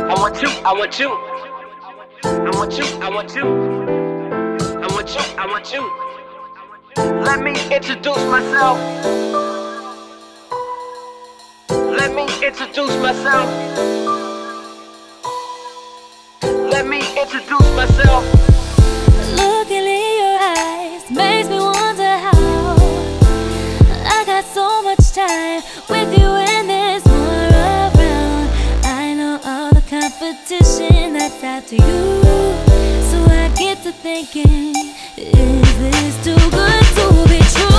I want you, I want you. I want you, I want you. I want you, I want you. Let me introduce myself. Let me introduce myself. Let me introduce myself. Looking in your eyes makes me wonder how I got so much time with you and there's more around. I know all the competition that's after you, so I get to thinking, is this too good to be true?